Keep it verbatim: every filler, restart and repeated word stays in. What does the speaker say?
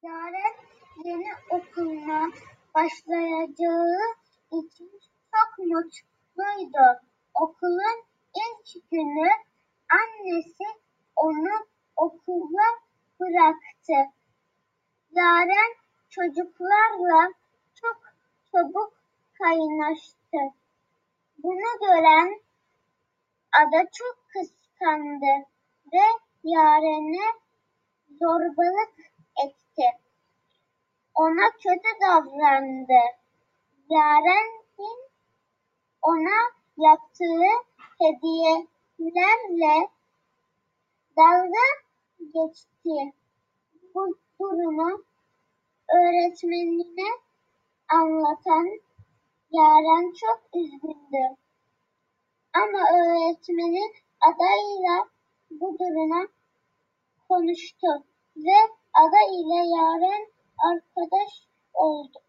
Yaren yeni okuluna başlayacağı için çok mutluydu. Okulun ilk günü annesi onu okula bıraktı. Yaren çocuklarla çok çabuk kaynaştı. Bunu gören Ada çok kıskandı ve Yaren'e zorbalık etti. Ona kötü davrandı. Yaren'in ona yaptığı hediyelerle dalga geçti. Bu durumu öğretmenine anlatan Yaren çok üzüldü. Ama öğretmeni Ada'yla bu duruma konuştu ve Ada ile Yaren arkadaş oldu.